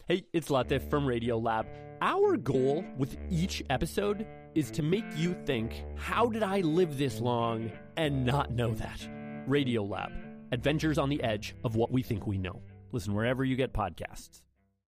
Hey, it's Latif from Radiolab. Our goal with each episode is to make you think, how did I live this long and not know that? Radiolab, adventures on the edge of what we think we know. Listen wherever you get podcasts.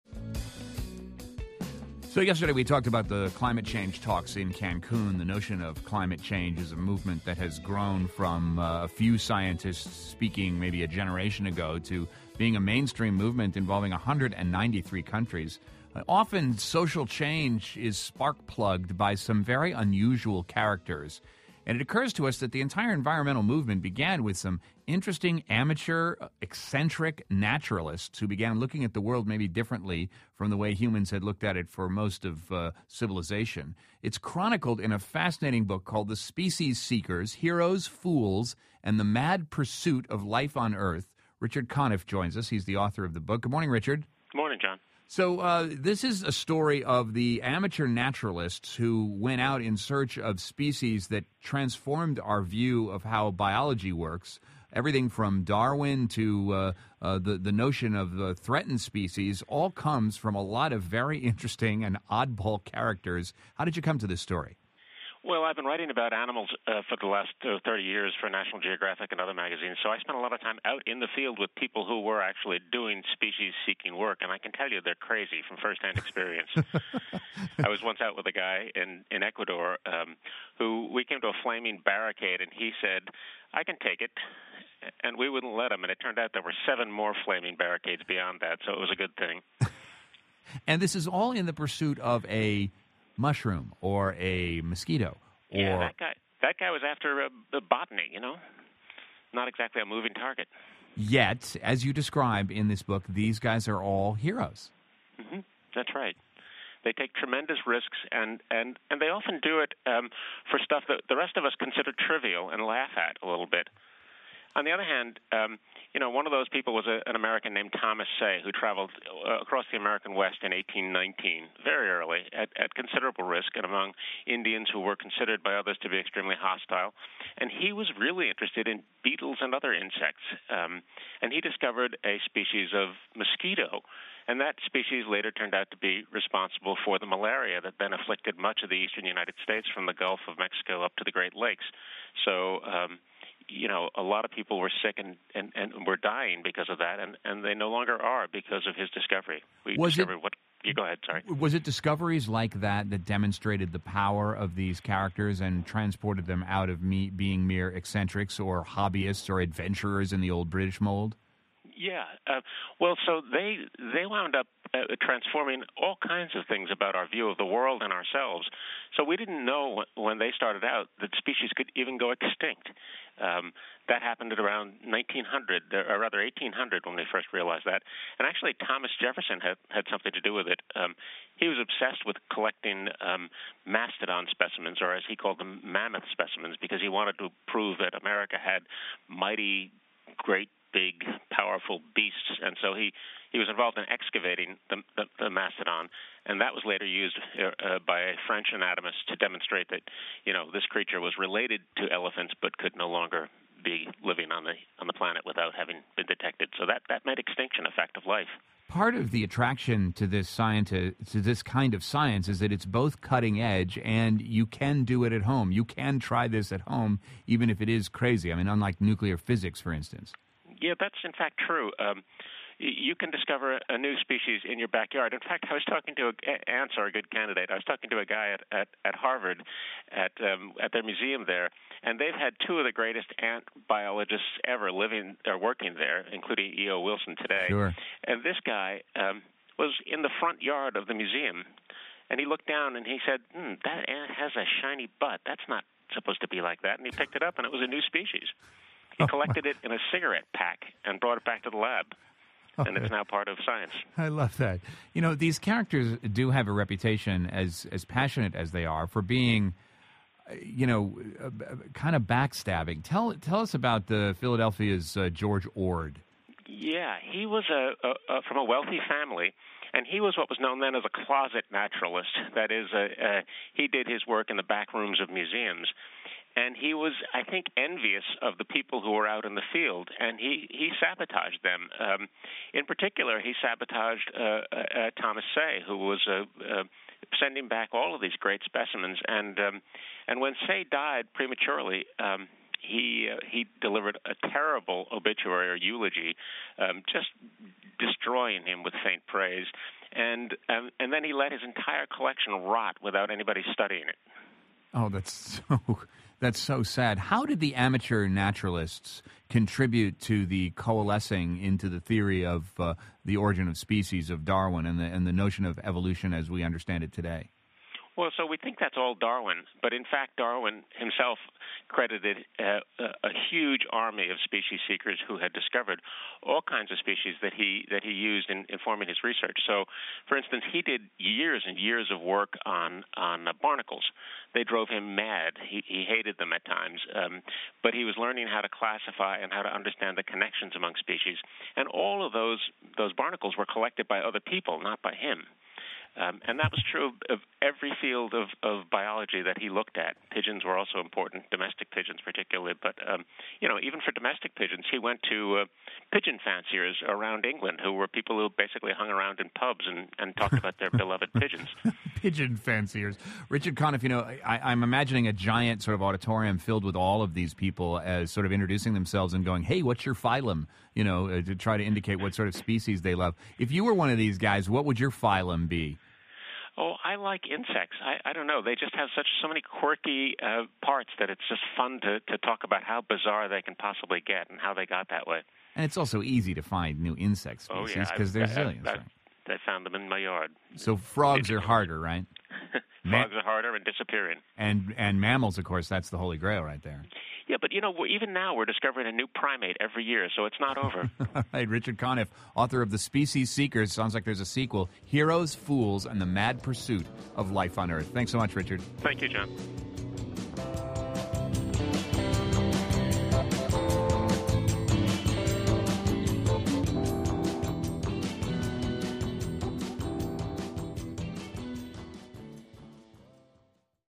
So yesterday we talked about the climate change talks in Cancun. The notion of climate change is a movement that has grown from a few scientists speaking maybe a generation ago to being a mainstream movement involving 193 countries. Often social change is spark-plugged by some very unusual characters. And it occurs to us that the entire environmental movement began with some interesting amateur, eccentric naturalists who began looking at the world maybe differently from the way humans had looked at it for most of civilization. It's chronicled in a fascinating book called The Species Seekers, Heroes, Fools, and the Mad Pursuit of Life on Earth. Richard Conniff joins us. He's the author of the book. Good morning, Richard. Good morning, John. So this is a story of the amateur naturalists who went out in search of species that transformed our view of how biology works. Everything from Darwin to the notion of threatened species all comes from a lot of very interesting and oddball characters. How did you come to this story? Well, I've been writing about animals for the last 30 years for National Geographic and other magazines, so I spent a lot of time out in the field with people who were actually doing species-seeking work, and I can tell you they're crazy from first-hand experience. I was once out with a guy in Ecuador who we came to a flaming barricade, and he said, I can take it, and we wouldn't let him, and it turned out there were 7 more flaming barricades beyond that, so it was a good thing. And this is all in the pursuit of a mushroom or a mosquito. Yeah, that guy was after botany, not exactly a moving target. Yet, as you describe in this book, these guys are all heroes. Mm-hmm. That's right. They take tremendous risks, and they often do it for stuff that the rest of us consider trivial and laugh at a little bit. On the other hand, one of those people was an American named Thomas Say, who traveled across the American West in 1819, very early, at considerable risk, and among Indians who were considered by others to be extremely hostile. And he was really interested in beetles and other insects. And he discovered a species of mosquito. And that species later turned out to be responsible for the malaria that then afflicted much of the eastern United States from the Gulf of Mexico up to the Great Lakes. So, a lot of people were sick and were dying because of that, and they no longer are because of his discovery. You go ahead, sorry. Was it discoveries like that demonstrated the power of these characters and transported them out of being mere eccentrics or hobbyists or adventurers in the old British mold? Yeah. So they wound up transforming all kinds of things about our view of the world and ourselves. So we didn't know when they started out that species could even go extinct. That happened at around 1900, or rather 1800, when they first realized that. And actually, Thomas Jefferson had something to do with it. He was obsessed with collecting mastodon specimens, or as he called them, mammoth specimens, because he wanted to prove that America had mighty, great, big, powerful beasts, and so he was involved in excavating the mastodon, and that was later used by a French anatomist to demonstrate that this creature was related to elephants but could no longer be living on the planet without having been detected. So that made extinction a fact of life. Part of the attraction to this this kind of science is that it's both cutting edge and you can do it at home. You can try this at home, even if it is crazy. I mean, unlike nuclear physics, for instance. Yeah, that's in fact true. You can discover a new species in your backyard. In fact, I was talking to ants are a good candidate. I was talking to a guy at Harvard at their museum there, and they've had 2 of the greatest ant biologists ever living or working there, including E.O. Wilson today. Sure. And this guy was in the front yard of the museum, and he looked down and he said, that ant has a shiny butt. That's not supposed to be like that. And he picked it up, and it was a new species. He collected it in a cigarette pack and brought it back to the lab. And it's now part of science. I love that. These characters do have a reputation, as passionate as they are, for being, kind of backstabbing. Tell us about Philadelphia's George Ord. Yeah, he was from a wealthy family, and he was what was known then as a closet naturalist. That is, he did his work in the back rooms of museums. And he was, I think, envious of the people who were out in the field, and he sabotaged them. In particular, he sabotaged Thomas Say, who was sending back all of these great specimens. And when Say died prematurely, he delivered a terrible obituary or eulogy, just destroying him with faint praise. And then he let his entire collection rot without anybody studying it. Oh, that's so sad. How did the amateur naturalists contribute to the coalescing into the theory of the origin of species of Darwin and the notion of evolution as we understand it today? Well, so we think that's all Darwin, but in fact, Darwin himself credited a huge army of species seekers who had discovered all kinds of species that he used in forming his research. So, for instance, he did years and years of work on barnacles. They drove him mad. He hated them at times, but he was learning how to classify and how to understand the connections among species. And all of those barnacles were collected by other people, not by him. And that was true of every field of biology that he looked at. Pigeons were also important, domestic pigeons particularly. But, even for domestic pigeons, he went to pigeon fanciers around England who were people who basically hung around in pubs and talked about their beloved pigeons. Pigeon fanciers. Richard Conniff, I'm imagining a giant sort of auditorium filled with all of these people as sort of introducing themselves and going, hey, what's your phylum? To try to indicate what sort of species they love. If you were one of these guys, what would your phylum be? Oh, I like insects. I don't know. They just have so many quirky parts that it's just fun to talk about how bizarre they can possibly get and how they got that way. And it's also easy to find new insect species because there's zillions. I found them in my yard. So frogs are harder, right? Frogs are harder and disappearing. And mammals, of course, that's the holy grail right there. Yeah, but even now we're discovering a new primate every year, so it's not over. All right, Richard Conniff, author of The Species Seekers. Sounds like there's a sequel, Heroes, Fools, and the Mad Pursuit of Life on Earth. Thanks so much, Richard. Thank you, John.